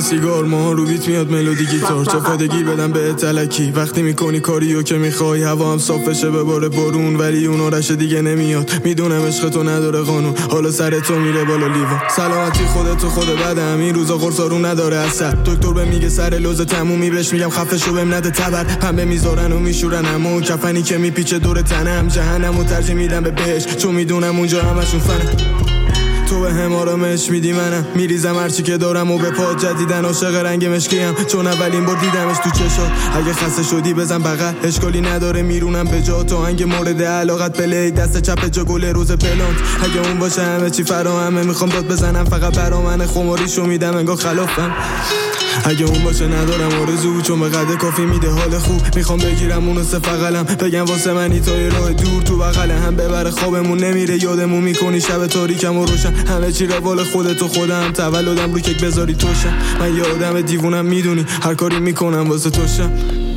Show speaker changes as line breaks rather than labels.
سیگار ماها رو بیت میاد ملودی گیتار چفادگی بدم به تلکی وقتی میکنی کاریو که میخوای هوا هم صاف بشه به بار بارون ولی اون آرش دیگه نمیاد میدونم عشق تو نداره قانون حالا سر تو میره بالا لیوان سلامتی خودتو خود بدم این روزا قرصارو نداره اثر دکتر به میگه سر لوز تمومی بهش میگم خفه شو بهم نده تبر پنبه میذارن و میشورن همون کفنی که میپیچه دور تنم جهنمو ترجیح میدم به بهش چون میدونم اونجا همشون فنه تو به هم آرامش میدی منم میریزم هرچی که دارم و به پا جدیدن عاشق رنگ مشکیم چون اولین بار دیدمش تو چشات اگه خسته شدی بزن بغل اشکالی نداره میرونم به جا تو هنگ مورد علاقت بلی دست چپ جا گل روز پلانت اگه اون باشه همه چی فراهمه میخوام داد بزنم فقط برا من خماریشو میدم انگار خلافم اگه اون باشه ندارم آرزو چون به قد کافی میده حال خوب میخوام بگیرم اونو سفقلم بگم واسه منی تا یه راه دور تو بغل هم ببره خوابمون نمیره یادمون میکنی شب تاریکم و روشن همه چی روال خودت و خودم تولدم رو کیک بذاری توشم من یه آدم دیوونم میدونی هر کاری میکنم واسه توشم